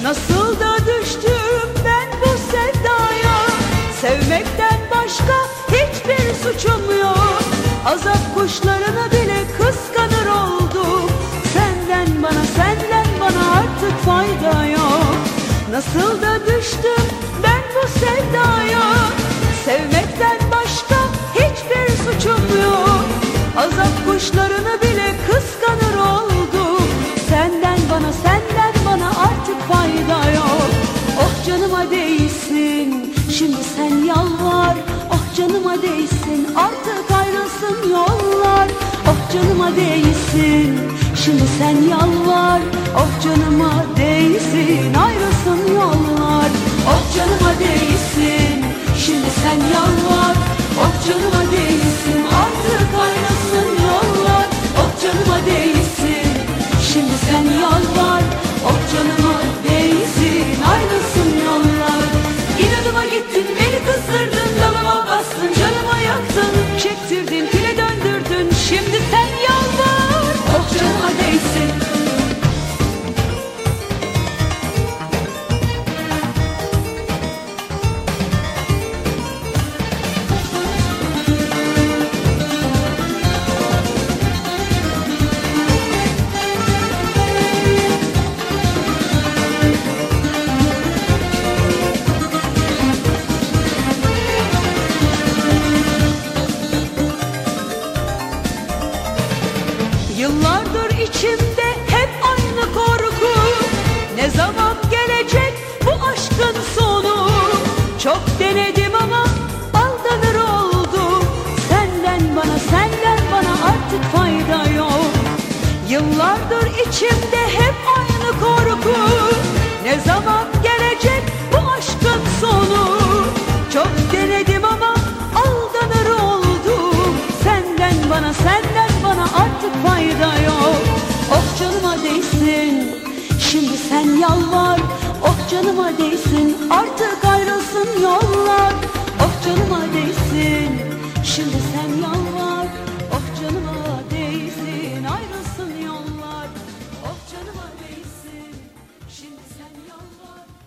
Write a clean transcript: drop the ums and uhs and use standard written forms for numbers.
Nasıl da düştüm ben bu sevdaya. Sevmekten başka hiçbir suçum yok. Azap kuşlarını bile kıskanır oldum. Senden bana artık fayda yok. Nasıl da düştüm ben bu sevdaya. Sevmekten başka hiçbir suçum yok. Azap kuşlarını bile kıskanır oldum. Senden bana artık fayda yok. Oh canıma değsin, şimdi sen yalvar. Oh canıma değsin, artık ayrılsın yollar. Oh canıma değsin, şimdi sen yalvar. Oh canıma değsin, ayrılsın yollar. Oh canıma değsin, şimdi sen yalvar. Oh canıma değsin, artık ayrılsın yollar. Oh canıma değsin, şimdi sen yalvar. Oh canıma değsin, ayrılsın yollar. İnadıma gittin, beni kızdırdın, dalıma bastın, canıma yaktın, çektirdin, pile döndürdün. Şimdi sen yalvar. Oh canıma değsin. Yıllardır içimde hep aynı korku. Ne zaman gelecek bu aşkın sonu? Çok denedim ama aldanır oldum. Senden bana artık fayda yok. Yıllardır içimde hep aynı korku. Ne zaman gelecek bu aşkın sonu? Çok denedim ama aldanır oldum. Senden bana artık fayda yok. Oh canıma değsin, şimdi sen yalvar. Oh canıma değsin, artık ayrılsın yollar. Oh canıma değsin, şimdi sen yalvar. Oh canıma değsin, ayrılsın yollar. Oh canıma değsin, şimdi sen yalvar.